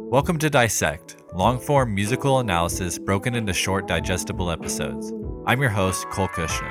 Welcome to Dissect, long-form musical analysis broken into short, digestible episodes. I'm your host, Cole Kushner.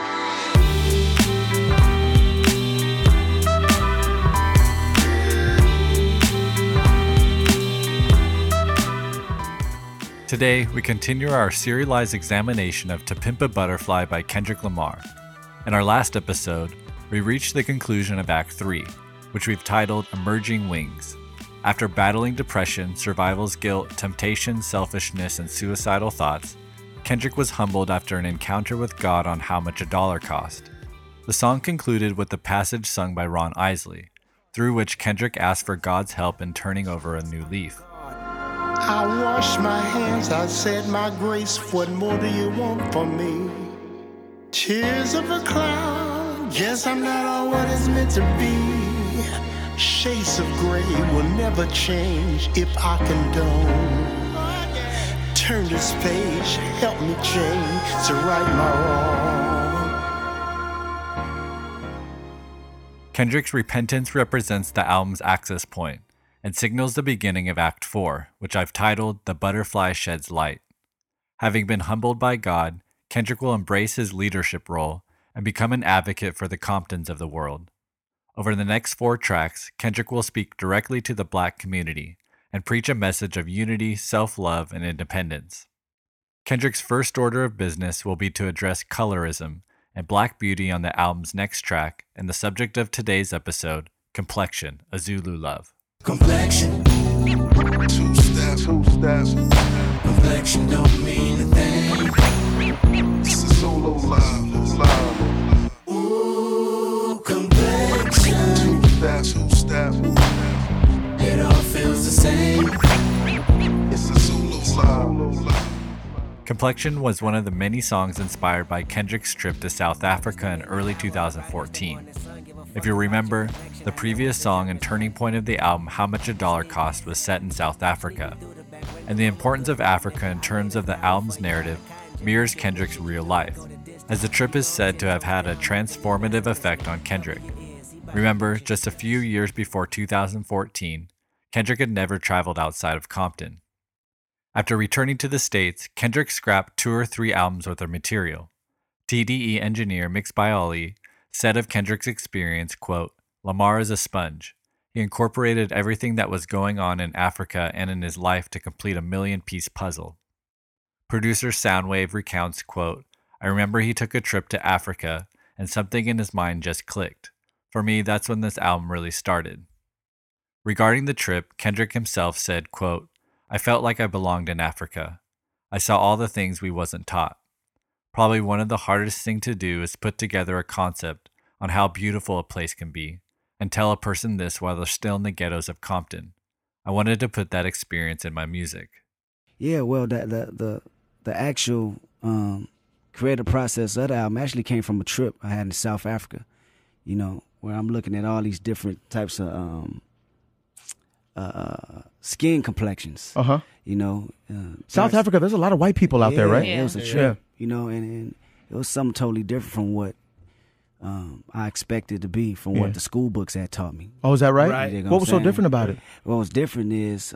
Today, we continue our serialized examination of To Pimp a Butterfly by Kendrick Lamar. In our last episode, we reached the conclusion of Act 3, which we've titled Emerging Wings. After battling depression, survival's guilt, temptation, selfishness, and suicidal thoughts, Kendrick was humbled after an encounter with God on How Much a Dollar Cost. The song concluded with the passage sung by Ron Isley, through which Kendrick asked for God's help in turning over a new leaf. I washed my hands, I said my grace, what more do you want from me? Tears of a cloud, guess I'm not all what it's meant to be. Shades of gray will never change if I condone. Turn this page, help me change to right my wrong. Kendrick's repentance represents the album's access point and signals the beginning of Act 4, which I've titled The Butterfly Sheds Light. Having been humbled by God, Kendrick will embrace his leadership role and become an advocate for the Comptons of the world. Over the next 4 tracks, Kendrick will speak directly to the Black community and preach a message of unity, self-love, and independence. Kendrick's first order of business will be to address colorism and Black beauty on the album's next track and the subject of today's episode, Complexion, a Zulu Love. Complexion. Two-step. Complexion don't mean a thing. It's a solo love. Ooh, complexion. Two-step. It all feels the same. It's a solo love. Complexion was one of the many songs inspired by Kendrick's trip to South Africa in early 2014. If you remember, the previous song and turning point of the album, How Much a Dollar Cost, was set in South Africa, and the importance of Africa in terms of the album's narrative mirrors Kendrick's real life, as the trip is said to have had a transformative effect on Kendrick. Remember, just a few years before 2014, Kendrick had never traveled outside of Compton. After returning to the States, Kendrick scrapped 2 or 3 albums worth of material. TDE engineer Mix by Ali said of Kendrick's experience, quote, Lamar is a sponge. He incorporated everything that was going on in Africa and in his life to complete a 1,000,000-piece puzzle. Producer Soundwave recounts, quote, I remember he took a trip to Africa and something in his mind just clicked. For me, that's when this album really started. Regarding the trip, Kendrick himself said, quote, I felt like I belonged in Africa. I saw all the things we wasn't taught. Probably one of the hardest things to do is put together a concept on how beautiful a place can be and tell a person this while they're still in the ghettos of Compton. I wanted to put that experience in my music. Yeah, well, the actual creative process of the album actually came from a trip I had in South Africa, where I'm looking at all these different types of skin complexions. Uh-huh. South Africa, there's a lot of white people out there, right? Yeah, it was a trip, and it was something totally different from what I expected to be, from what the school books had taught me. Oh, is that right? What was so different about it? What was different is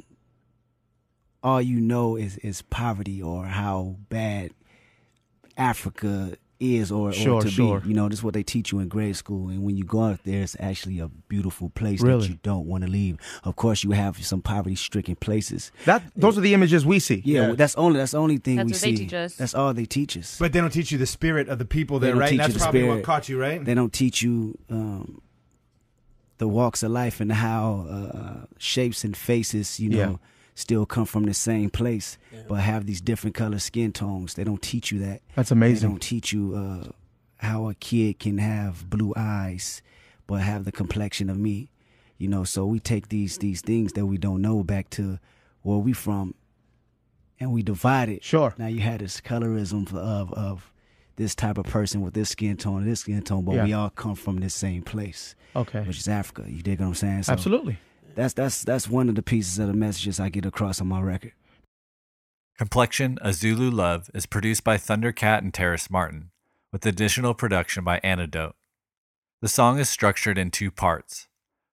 all you know is poverty, or how bad Africa is or to be. This is what they teach you in grade school, and when you go out there, it's actually a beautiful place that you don't want to leave. Of course, you have some poverty-stricken places. Those are the images we see. Yeah. That's the only thing we see. They teach us. That's all they teach us. But they don't teach you the spirit of the people there, right? That's probably what caught you, right? They don't teach you the walks of life and how shapes and faces, still come from the same place, but have these different color skin tones. They don't teach you that. That's amazing. They don't teach you how a kid can have blue eyes, but have the complexion of me. So we take these things that we don't know back to where we from, and we divide it. Sure. Now you had this colorism of this type of person with this skin tone and this skin tone, but we all come from this same place. Okay. Which is Africa. You dig what I'm saying? So absolutely. That's one of the pieces of the messages I get across on my record. Complexion, a Zulu Love is produced by Thundercat and Terrace Martin, with additional production by Antidote. The song is structured in 2 parts.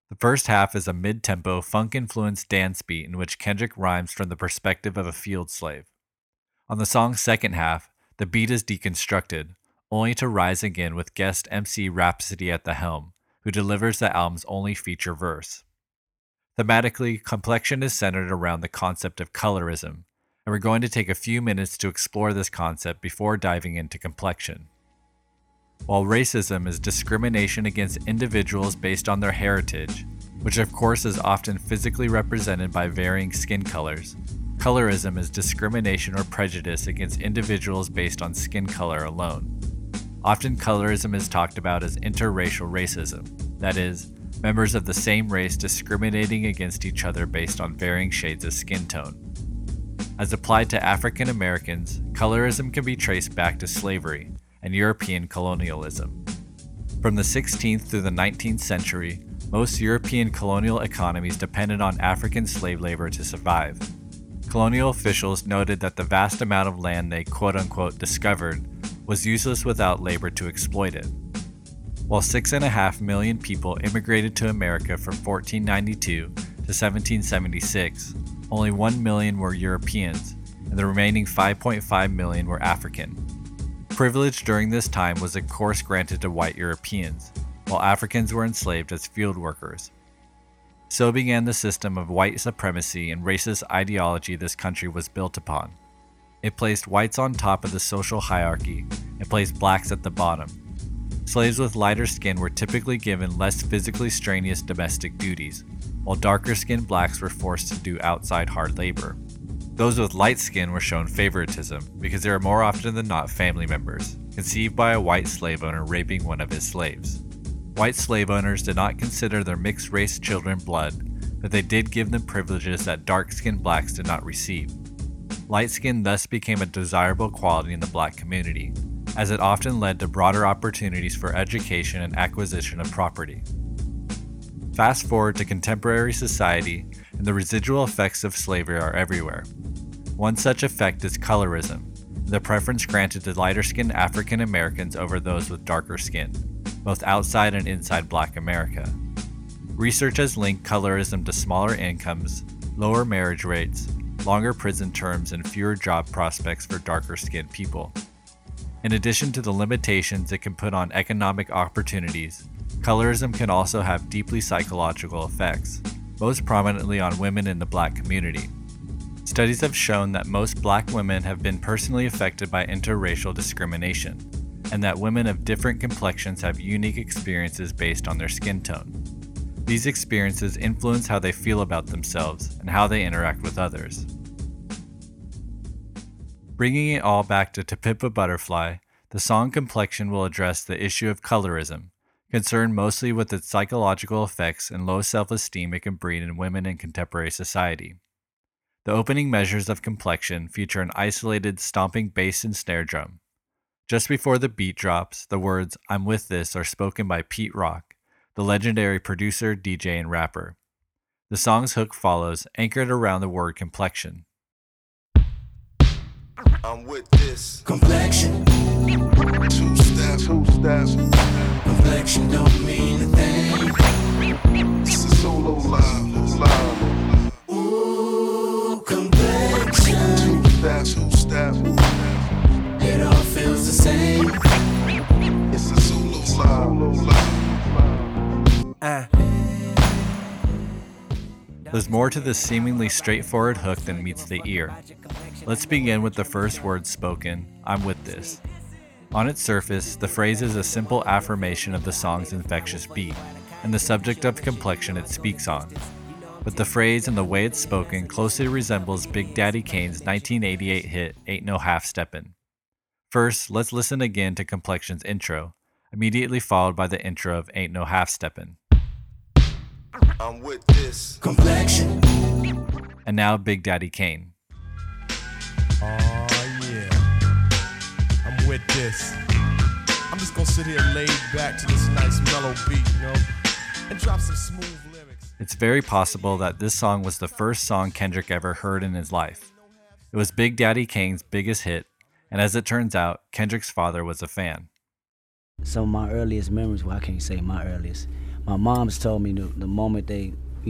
The first half is a mid-tempo, funk-influenced dance beat in which Kendrick rhymes from the perspective of a field slave. On the song's second half, the beat is deconstructed, only to rise again with guest MC Rhapsody at the helm, who delivers the album's only feature verse. Thematically, Complexion is centered around the concept of colorism, and we're going to take a few minutes to explore this concept before diving into Complexion. While racism is discrimination against individuals based on their heritage, which of course is often physically represented by varying skin colors, colorism is discrimination or prejudice against individuals based on skin color alone. Often colorism is talked about as interracial racism, that is, members of the same race discriminating against each other based on varying shades of skin tone. As applied to African Americans, colorism can be traced back to slavery and European colonialism. From the 16th through the 19th century, most European colonial economies depended on African slave labor to survive. Colonial officials noted that the vast amount of land they quote-unquote discovered was useless without labor to exploit it. While 6.5 million people immigrated to America from 1492 to 1776, only 1 million were Europeans, and the remaining 5.5 million were African. Privilege during this time was of course granted to white Europeans, while Africans were enslaved as field workers. So began the system of white supremacy and racist ideology this country was built upon. It placed whites on top of the social hierarchy and placed blacks at the bottom. Slaves with lighter skin were typically given less physically strenuous domestic duties, while darker-skinned blacks were forced to do outside hard labor. Those with light skin were shown favoritism because they were more often than not family members, conceived by a white slave owner raping one of his slaves. White slave owners did not consider their mixed-race children blood, but they did give them privileges that dark-skinned blacks did not receive. Light skin thus became a desirable quality in the black community, as it often led to broader opportunities for education and acquisition of property. Fast forward to contemporary society, and the residual effects of slavery are everywhere. One such effect is colorism, the preference granted to lighter-skinned African Americans over those with darker skin, both outside and inside Black America. Research has linked colorism to smaller incomes, lower marriage rates, longer prison terms, and fewer job prospects for darker-skinned people. In addition to the limitations it can put on economic opportunities, colorism can also have deeply psychological effects, most prominently on women in the black community. Studies have shown that most black women have been personally affected by interracial discrimination, and that women of different complexions have unique experiences based on their skin tone. These experiences influence how they feel about themselves and how they interact with others. Bringing it all back to To Pimp a Butterfly, the song Complexion will address the issue of colorism, concerned mostly with its psychological effects and low self-esteem it can breed in women in contemporary society. The opening measures of Complexion feature an isolated, stomping bass and snare drum. Just before the beat drops, the words "I'm with this" are spoken by Pete Rock, the legendary producer, DJ, and rapper. The song's hook follows, anchored around the word complexion. I'm with this Complexion. two-step. Complexion don't mean a thing. It's a solo live. Ooh, complexion. Two-step. It all feels the same. It's a solo live. There's more to this seemingly straightforward hook than meets the ear. Let's begin with the first word spoken, "I'm with this." On its surface, the phrase is a simple affirmation of the song's infectious beat, and the subject of complexion it speaks on. But the phrase and the way it's spoken closely resembles Big Daddy Kane's 1988 hit, Ain't No Half Steppin'. First, let's listen again to Complexion's intro, immediately followed by the intro of Ain't No Half Steppin'. I'm with this Complexion. And now Big Daddy Kane. Oh yeah, I'm with this. I'm just gonna sit here laid back to this nice mellow beat, you know, and drop some smooth lyrics. It's very possible that this song was the first song Kendrick ever heard in his life. It was Big Daddy Kane's biggest hit, and as it turns out, Kendrick's father was a fan. Some of my earliest memories, well, I can't say my earliest. My mom's told me the moment they,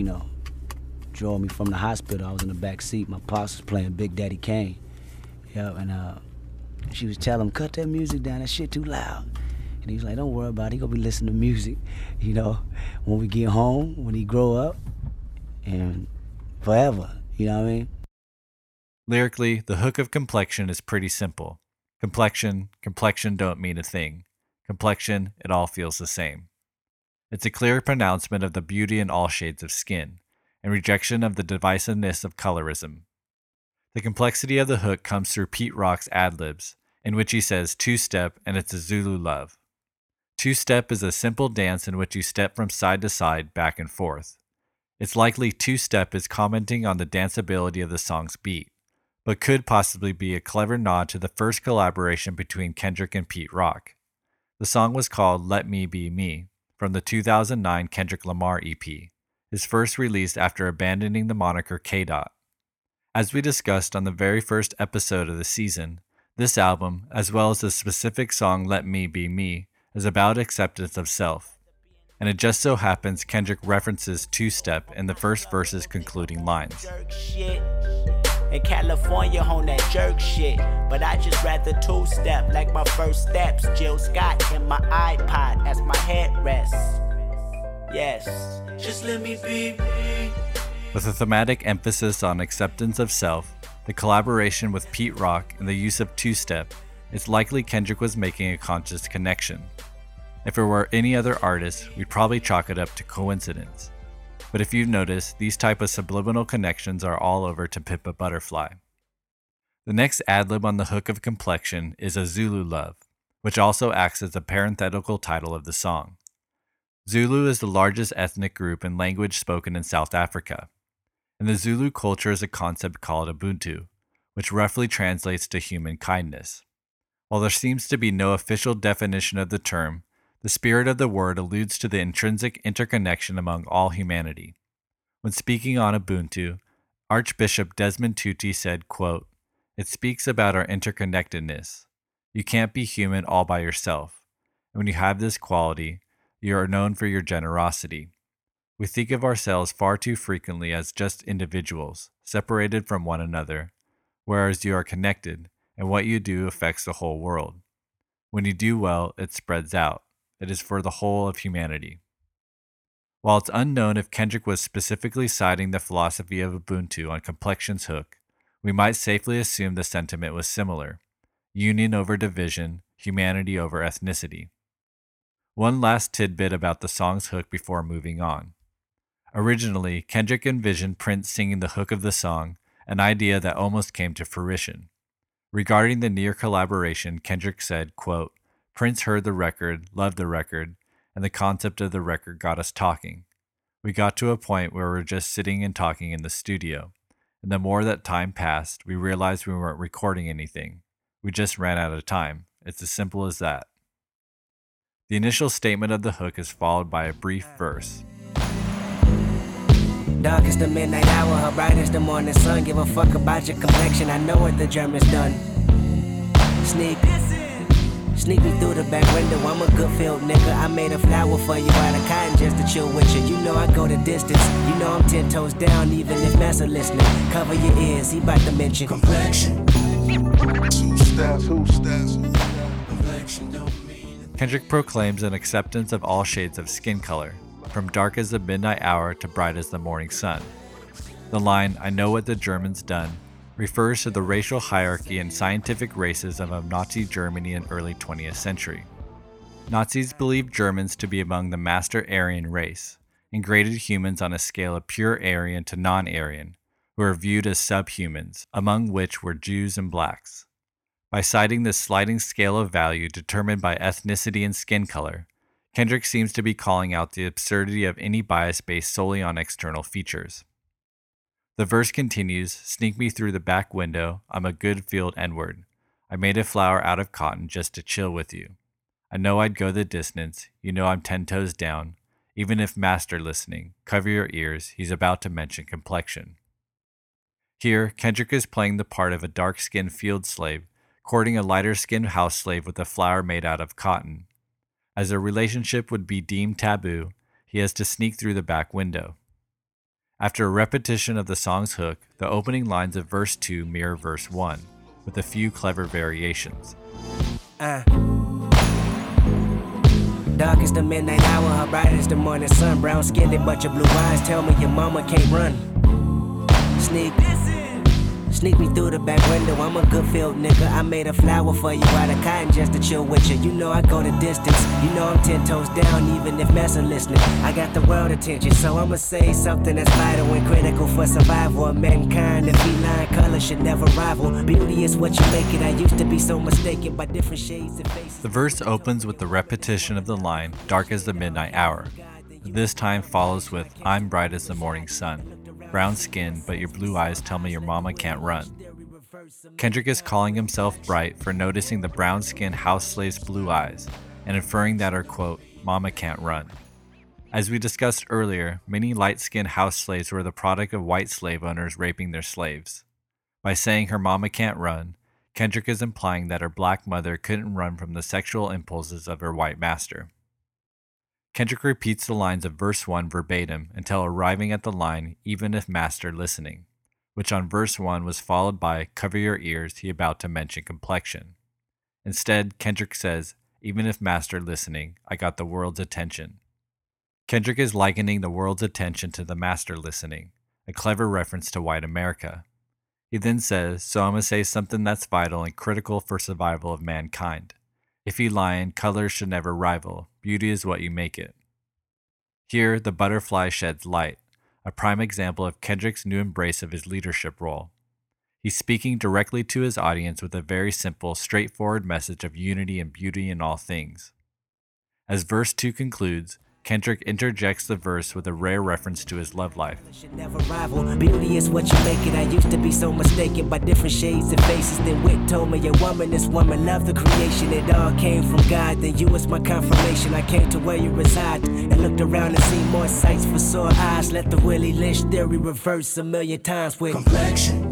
drove me from the hospital, I was in the back seat. My pops was playing Big Daddy Kane. And she was telling him, cut that music down, that shit too loud. And he was like, don't worry about it, he gonna be listening to music, when we get home, when he grow up, and forever, you know what I mean? Lyrically, the hook of Complexion is pretty simple. Complexion don't mean a thing. Complexion, it all feels the same. It's a clear pronouncement of the beauty in all shades of skin, and rejection of the divisiveness of colorism. The complexity of the hook comes through Pete Rock's ad-libs, in which he says two-step and it's a Zulu love. Two-step is a simple dance in which you step from side to side, back and forth. It's likely two-step is commenting on the danceability of the song's beat, but could possibly be a clever nod to the first collaboration between Kendrick and Pete Rock. The song was called Let Me Be Me, from the 2009 Kendrick Lamar EP, his first released after abandoning the moniker K-Dot. As we discussed on the very first episode of the season, this album, as well as the specific song Let Me Be Me, is about acceptance of self. And it just so happens Kendrick references two-step in the first verse's concluding lines. In California on that jerk shit, but I just rather two-step like my first steps. Jill Scott in my iPod as my headrest. Yes, just let me be me. With a thematic emphasis on acceptance of self, the collaboration with Pete Rock, and the use of two-step, it's likely Kendrick was making a conscious connection. If it were any other artist, we'd probably chalk it up to coincidence. But if you've noticed, these type of subliminal connections are all over To Pimp a Butterfly. The next ad-lib on the hook of Complexion is a Zulu love, which also acts as the parenthetical title of the song. Zulu is the largest ethnic group and language spoken in South Africa. In the Zulu culture is a concept called Ubuntu, which roughly translates to human kindness. While there seems to be no official definition of the term, the spirit of the word alludes to the intrinsic interconnection among all humanity. When speaking on Ubuntu, Archbishop Desmond Tutu said, quote, "It speaks about our interconnectedness. You can't be human all by yourself. And when you have this quality, you are known for your generosity. We think of ourselves far too frequently as just individuals, separated from one another, whereas you are connected, and what you do affects the whole world. When you do well, it spreads out. It is for the whole of humanity." While it's unknown if Kendrick was specifically citing the philosophy of Ubuntu on Complexion's hook, we might safely assume the sentiment was similar: union over division, humanity over ethnicity. One last tidbit about the song's hook before moving on. Originally, Kendrick envisioned Prince singing the hook of the song, an idea that almost came to fruition. Regarding the near collaboration, Kendrick said, quote, "Prince heard the record, loved the record, and the concept of the record got us talking. We got to a point where we were just sitting and talking in the studio, and the more that time passed, we realized we weren't recording anything. We just ran out of time. It's as simple as that." The initial statement of the hook is followed by a brief verse. Dark is the midnight hour, her bright is the morning sun. Give a fuck about your complexion, I know what the Germans done. Sneak me through the back window, I'm a good field nigga. I made a flower for you out of cotton just to chill with you. You know I go the distance, you know I'm 10 toes down even if Massa listening. Cover your ears, he bout to mention complexion. Kendrick proclaims an acceptance of all shades of skin color, from dark as the midnight hour to bright as the morning sun. The line, "I know what the Germans done," refers to the racial hierarchy and scientific racism of Nazi Germany in early 20th century. Nazis believed Germans to be among the master Aryan race, and graded humans on a scale of pure Aryan to non-Aryan, who were viewed as subhumans, among which were Jews and blacks. By citing this sliding scale of value determined by ethnicity and skin color, Kendrick seems to be calling out the absurdity of any bias based solely on external features. The verse continues, "Sneak me through the back window, I'm a good field N-word. I made a flower out of cotton just to chill with you. I know I'd go the distance, you know I'm 10 toes down. Even if Master listening, cover your ears, he's about to mention complexion." Here, Kendrick is playing the part of a dark-skinned field slave, courting a lighter-skinned house slave with a flower made out of cotton. As their relationship would be deemed taboo, he has to sneak through the back window. After a repetition of the song's hook, the opening lines of verse 2 mirror verse 1, with a few clever variations. Dark is the midnight hour, her bright is the morning sun. Brown skinned, but your blue eyes tell me your mama can't run. Sneak me through the back window, I'm a good field nigga. I made a flower for you out of cotton just to chill with you. You know I go the distance, you know I'm 10 toes down even if massa listening. I got the world attention, so I'ma say something that's vital and critical for survival of mankind. The feline color should never rival. Beauty is what you make it, I used to be so mistaken by different shades and faces. The verse opens with the repetition of the line, dark as the midnight hour. This time follows with, I'm bright as the morning sun. Brown skin, but your blue eyes tell me your mama can't run. Kendrick is calling himself bright for noticing the brown-skinned house slave's blue eyes and inferring that her, quote, mama can't run. As we discussed earlier, many light-skinned house slaves were the product of white slave owners raping their slaves. By saying her mama can't run, Kendrick is implying that her black mother couldn't run from the sexual impulses of her white master. Kendrick repeats the lines of verse 1 verbatim until arriving at the line, even if master listening, which on verse 1 was followed by cover your ears, he about to mention complexion. Instead, Kendrick says, even if master listening, I got the world's attention. Kendrick is likening the world's attention to the master listening, a clever reference to white America. He then says, so I'm going to say something that's vital and critical for survival of mankind. If you lion, colors should never rival. Beauty is what you make it. Here, the butterfly sheds light, a prime example of Kendrick's new embrace of his leadership role. He's speaking directly to his audience with a very simple, straightforward message of unity and beauty in all things. As verse 2 concludes, Kendrick interjects the verse with a rare reference to his love life. Beauty is what you make it. I used to be so mistaken by different shades and faces. Then Wit told me a woman, this woman loved the creation. It all came from God. Then you was my confirmation. I came to where you reside and looked around and seen more sights for sore eyes. Let the Willie Lynch theory reverse a million times with complexion.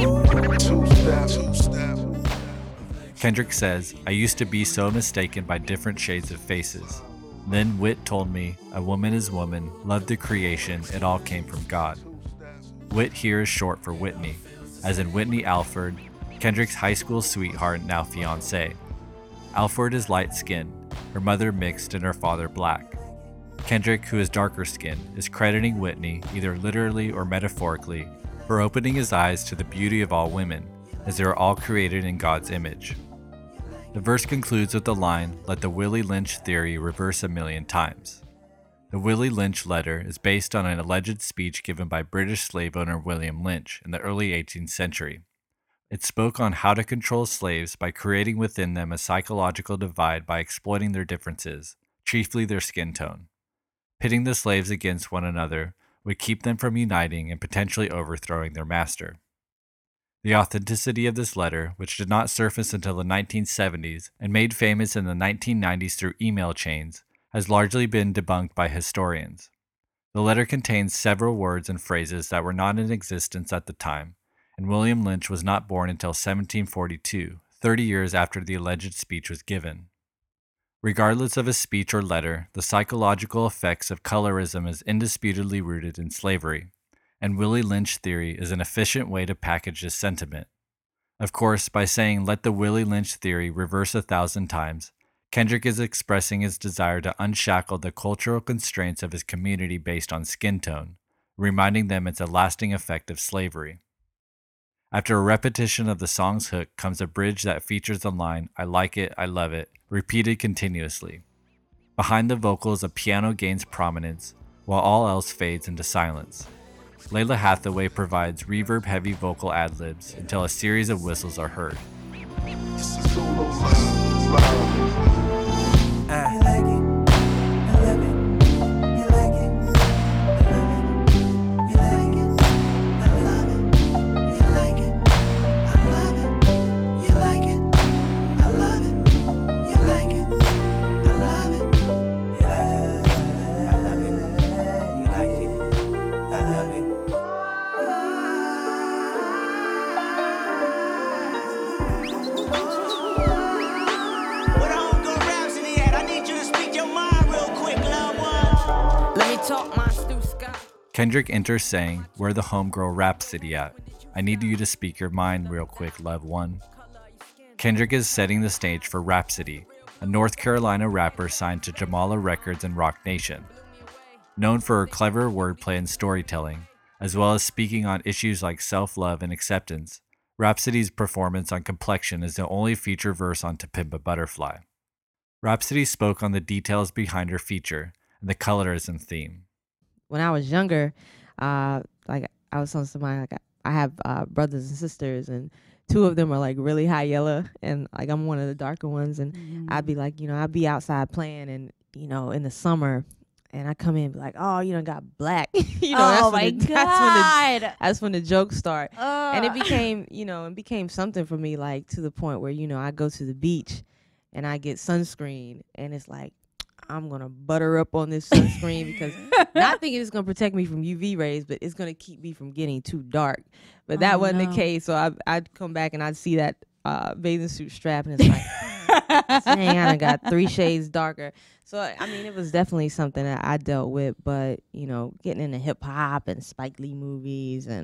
Kendrick says, I used to be so mistaken by different shades of faces. Then Wit told me, a woman is woman, loved the creation, it all came from God. Wit here is short for Whitney, as in Whitney Alford, Kendrick's high school sweetheart, now fiancé. Alford is light-skinned, her mother mixed and her father black. Kendrick, who is darker skinned, is crediting Whitney, either literally or metaphorically, for opening his eyes to the beauty of all women, as they are all created in God's image. The verse concludes with the line, let the Willie Lynch theory reverse a million times. The Willie Lynch letter is based on an alleged speech given by British slave owner William Lynch in the early 18th century. It spoke on how to control slaves by creating within them a psychological divide by exploiting their differences, chiefly their skin tone. Pitting the slaves against one another would keep them from uniting and potentially overthrowing their master. The authenticity of this letter, which did not surface until the 1970s and made famous in the 1990s through email chains, has largely been debunked by historians. The letter contains several words and phrases that were not in existence at the time, and William Lynch was not born until 1742, 30 years after the alleged speech was given. Regardless of his speech or letter, the psychological effects of colorism is indisputably rooted in slavery, and Willie Lynch theory is an efficient way to package this sentiment. Of course, by saying let the Willie Lynch theory reverse 1,000 times, Kendrick is expressing his desire to unshackle the cultural constraints of his community based on skin tone, reminding them it's a lasting effect of slavery. After a repetition of the song's hook comes a bridge that features the line, I like it, I love it, repeated continuously. Behind the vocals, a piano gains prominence, while all else fades into silence. Lalah Hathaway provides reverb-heavy vocal ad-libs until a series of whistles are heard. Kendrick enters saying, "Where the homegirl Rapsody at? I need you to speak your mind real quick, Lev One." Kendrick is setting the stage for Rapsody, a North Carolina rapper signed to Jamala Records and Roc Nation. Known for her clever wordplay and storytelling, as well as speaking on issues like self-love and acceptance, Rapsody's performance on Complexion is the only feature verse on To Pimp a Butterfly. Rapsody spoke on the details behind her feature and the colorism theme. When I was younger, I was on somebody, I have brothers and sisters, and 2 of them are like really high yellow, and like I'm one of the darker ones, and I'd be like, I'd be outside playing, and in the summer, and I come in and be like, oh, got black. Oh my God. That's when the jokes start. And it became something for me, like to the point where, I go to the beach and I get sunscreen, and it's like, I'm going to butter up on this sunscreen because not thinking it's going to protect me from UV rays, but it's going to keep me from getting too dark. But that wasn't the case. So I'd come back and I'd see that bathing suit strap, and it's like, dang, I done got 3 shades darker. So, it was definitely something that I dealt with. But, getting into hip hop and Spike Lee movies and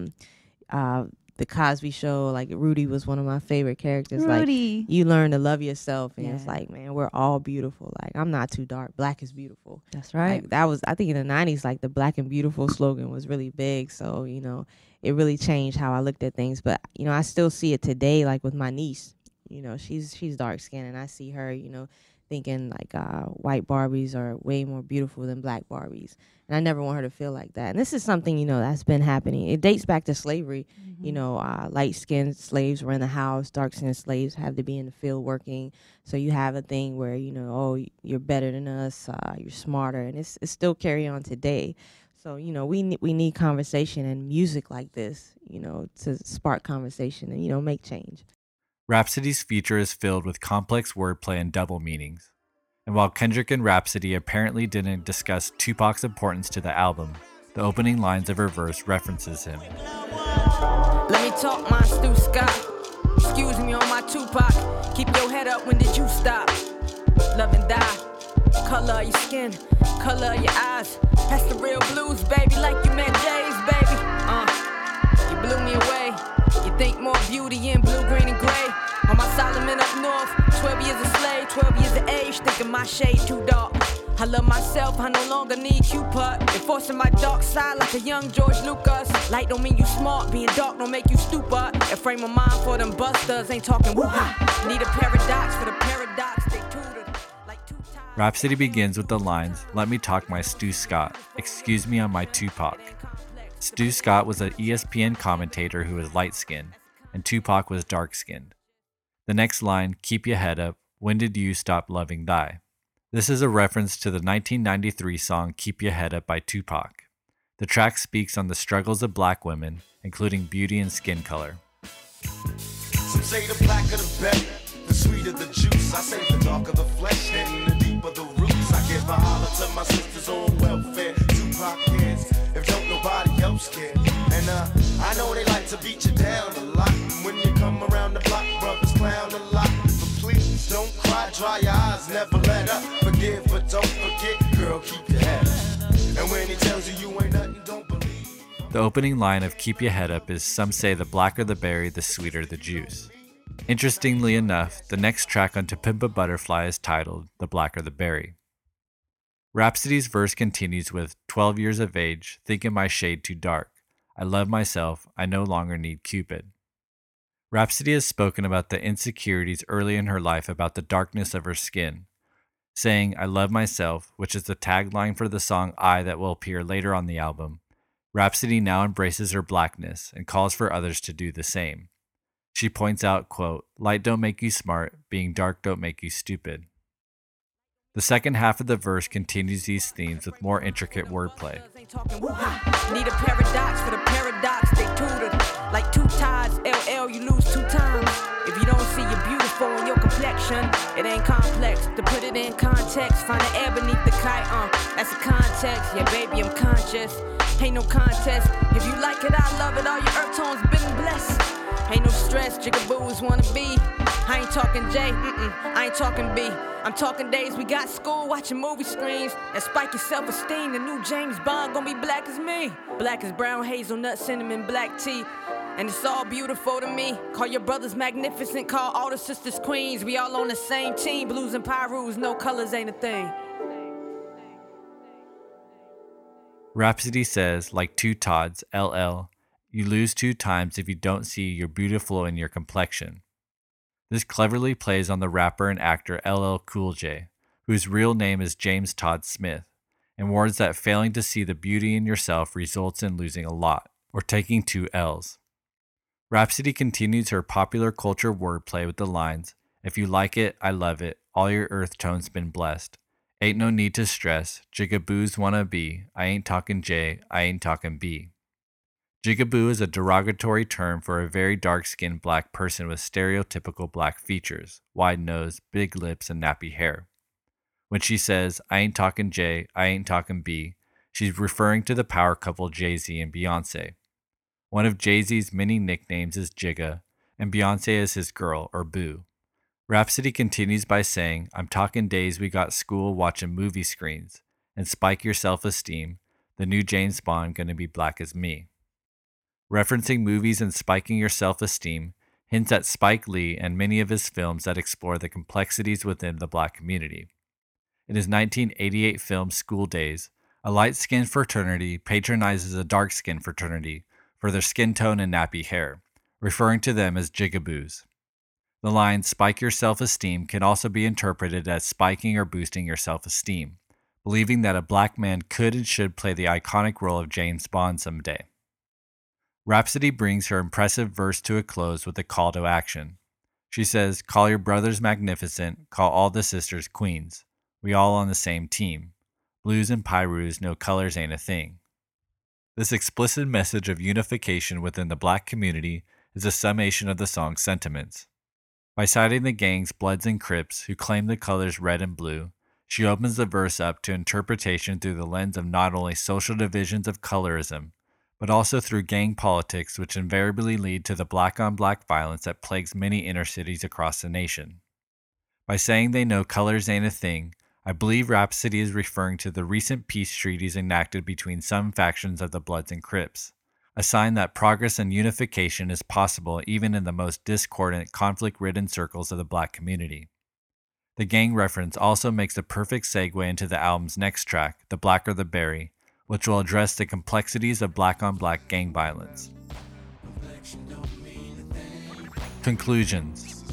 The Cosby Show, like Rudy was one of my favorite characters. Rudy. Like, you learn to love yourself, and it's like, man, we're all beautiful. Like, I'm not too dark. Black is beautiful. That's right. Like, that was, I think in the 90s, like the Black and Beautiful slogan was really big. So, it really changed how I looked at things. But, I still see it today, like with my niece. She's dark skinned, and I see her, thinking like white Barbies are way more beautiful than black Barbies. And I never want her to feel like that. And this is something, that's been happening. It dates back to slavery. Light-skinned slaves were in the house. Dark-skinned slaves have to be in the field working. So you have a thing where, oh, you're better than us. You're smarter. And it's still carry on today. So, we need conversation and music like this, to spark conversation and, make change. Rapsody's feature is filled with complex wordplay and double meanings. And while Kendrick and Rapsody apparently didn't discuss Tupac's importance to the album, the opening lines of her verse references him. Let me talk my Stu Scott. Excuse me on my Tupac. Keep your head up, when did you stop? Love and die. Color of your skin, color of your eyes. That's the real blues, baby, like you met Jay's, baby. You blew me away. You think more beauty in blue, green, and gray. On my Solomon up north, 12 years a slave, 12 years of age, thinking my shade too dark. I love myself, I no longer need Cupid. Enforcing my dark side like a young George Lucas. Light don't mean you smart, being dark don't make you stupid. A frame of mind for them busters, ain't talking woo-ha. Need a paradox for the paradox, they tutored. Like two times. Rapsody begins with the lines, "Let me talk my Stu Scott, excuse me on my Tupac." Stu Scott was an ESPN commentator who was light-skinned, and Tupac was dark-skinned. The next line, "Keep your head up, when did you stop loving thy?" This is a reference to the 1993 song Keep Your Head Up by Tupac. The track speaks on the struggles of black women, including beauty and skin color. Some say the blacker the better, the sweeter the juice. I say the darker the flesh and the deeper the roots. I give a holler to my sisters on welfare. Tupac cares, if don't nobody else care. And I know they like to beat you down a lot. When you come around the block, brothers clown a lot. But please don't cry, dry your eyes, never let up. Forgive but don't forget, girl, keep your head up. And when he tells you you ain't nothing, don't believe. The opening line of Keep Your Head Up is, "Some say the blacker the berry, the sweeter the juice." Interestingly enough, the next track on To Pimp a Butterfly is titled The Blacker the Berry. Rapsody's verse continues with, 12 years of age, thinking my shade too dark. I love myself, I no longer need Cupid. Rapsody has spoken about the insecurities early in her life about the darkness of her skin, saying, I love myself, which is the tagline for the song I that will appear later on the album. Rapsody now embraces her blackness and calls for others to do the same. She points out, quote, light don't make you smart, being dark don't make you stupid. The second half of the verse continues these themes with more intricate wordplay. Need a paradox for the paradox, they tutored. Like two tides, LL, you lose 2 times. If you don't see you're beautiful in your complexion, it ain't complex. To put it in context, find the air beneath the kite, that's a context. Yeah, baby, I'm conscious. Ain't no contest. If you like it, I love it. All your earth tones been blessed. Ain't no stress, jigaboos wanna be. I ain't talking J, I ain't talking B. I'm talking days we got school watching movie screens that spike your self-esteem. The new James Bond gonna be black as me. Black as brown, hazelnut, cinnamon, black tea. And it's all beautiful to me. Call your brothers magnificent, call all the sisters queens. We all on the same team, blues and pyrus, no colors ain't a thing. Rhapsody says, like two Todds, LL, you lose 2 times if you don't see you're beautiful in your complexion. This cleverly plays on the rapper and actor LL Cool J, whose real name is James Todd Smith, and warns that failing to see the beauty in yourself results in losing a lot, or taking 2 L's. Rhapsody continues her popular culture wordplay with the lines, if you like it, I love it, all your earth tones been blessed. Ain't no need to stress, jigaboos wanna be, I ain't talking J, I ain't talking B. Jigaboo is a derogatory term for a very dark-skinned black person with stereotypical black features, wide nose, big lips, and nappy hair. When she says, I ain't talking J, I ain't talking B, she's referring to the power couple Jay-Z and Beyonce. One of Jay-Z's many nicknames is Jigga, and Beyonce is his girl, or boo. Rhapsody continues by saying, I'm talking days we got school watching movie screens, and spike your self-esteem, the new James Bond gonna be black as me. Referencing movies and spiking your self-esteem hints at Spike Lee and many of his films that explore the complexities within the black community. In his 1988 film School Days, a light-skinned fraternity patronizes a dark-skinned fraternity for their skin tone and nappy hair, referring to them as jigaboos. The line, spike your self-esteem, can also be interpreted as spiking or boosting your self-esteem, believing that a black man could and should play the iconic role of James Bond someday. Rhapsody brings her impressive verse to a close with a call to action. She says, call your brothers magnificent, call all the sisters queens. We all on the same team. Blues and pyrus, no colors ain't a thing. This explicit message of unification within the black community is a summation of the song's sentiments. By citing the gangs Bloods and Crips who claim the colors red and blue, she opens the verse up to interpretation through the lens of not only social divisions of colorism, but also through gang politics which invariably lead to the black-on-black violence that plagues many inner cities across the nation. By saying they know colors ain't a thing, I believe Rhapsody is referring to the recent peace treaties enacted between some factions of the Bloods and Crips, a sign that progress and unification is possible even in the most discordant, conflict-ridden circles of the black community. The gang reference also makes a perfect segue into the album's next track, The Blacker the Berry, which will address the complexities of black-on-black gang violence. Conclusions.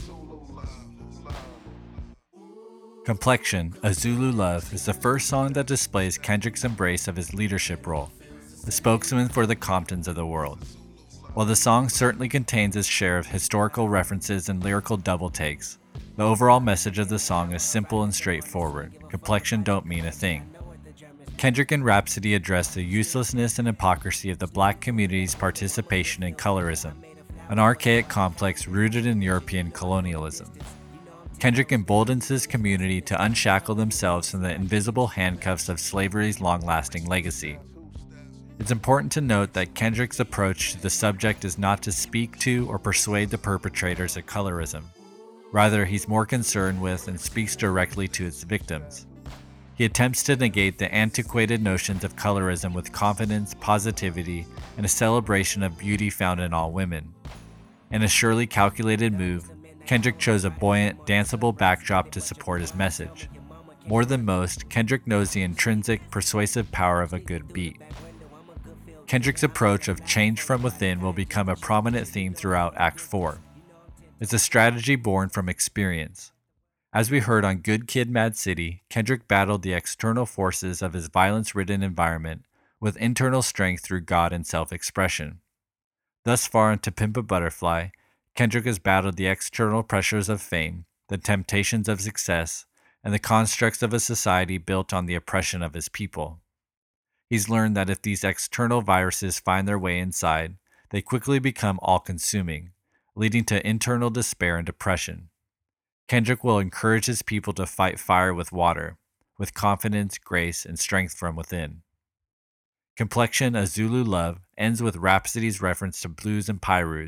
Complexion, A Zulu Love, is the first song that displays Kendrick's embrace of his leadership role, the spokesman for the Comptons of the world. While the song certainly contains its share of historical references and lyrical double takes, the overall message of the song is simple and straightforward. Complexion don't mean a thing. Kendrick and Rhapsody address the uselessness and hypocrisy of the black community's participation in colorism, an archaic complex rooted in European colonialism. Kendrick emboldens his community to unshackle themselves from the invisible handcuffs of slavery's long-lasting legacy. It's important to note that Kendrick's approach to the subject is not to speak to or persuade the perpetrators of colorism. Rather, he's more concerned with and speaks directly to its victims. He attempts to negate the antiquated notions of colorism with confidence, positivity, and a celebration of beauty found in all women. In a surely calculated move, Kendrick chose a buoyant, danceable backdrop to support his message. More than most, Kendrick knows the intrinsic, persuasive power of a good beat. Kendrick's approach of change from within will become a prominent theme throughout Act 4. It's a strategy born from experience. As we heard on Good Kid, Mad City, Kendrick battled the external forces of his violence-ridden environment with internal strength through God and self-expression. Thus far in To Pimp a Butterfly, Kendrick has battled the external pressures of fame, the temptations of success, and the constructs of a society built on the oppression of his people. He's learned that if these external viruses find their way inside, they quickly become all-consuming, leading to internal despair and depression. Kendrick will encourage his people to fight fire with water, with confidence, grace, and strength from within. Complexion, A Zulu Love ends with Rhapsody's reference to blues and pyrus,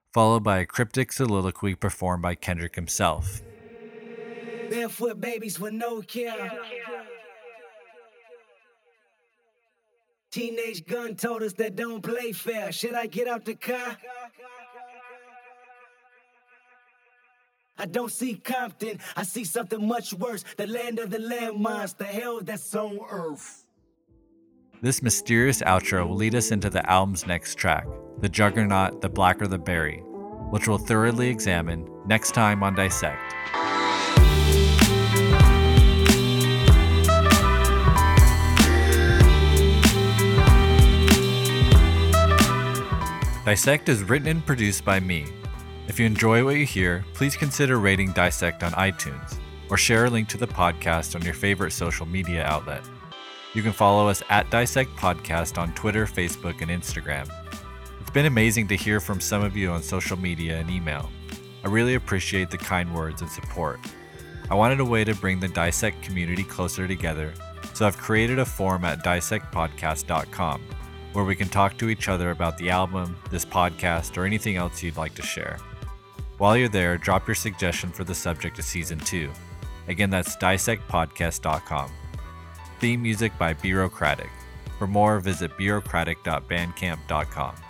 followed by a cryptic soliloquy performed by Kendrick himself. Barefoot babies with no care. Teenage gun told us that don't play fair. Should I get out the car? I don't see Compton, I see something much worse. The land of the landmines, the hell that's on earth. This mysterious outro will lead us into the album's next track, The Juggernaut, The Blacker the Berry, which we'll thoroughly examine next time on Dissect. Dissect is written and produced by me. If you enjoy what you hear, please consider rating Dissect on iTunes, or share a link to the podcast on your favorite social media outlet. You can follow us at Dissect Podcast on Twitter, Facebook, and Instagram. It's been amazing to hear from some of you on social media and email. I really appreciate the kind words and support. I wanted a way to bring the Dissect community closer together, so I've created a forum at dissectpodcast.com, where we can talk to each other about the album, this podcast, or anything else you'd like to share. While you're there, drop your suggestion for the subject of Season 2. Again, that's dissectpodcast.com. Theme music by Bureaucratic. For more, visit bureaucratic.bandcamp.com.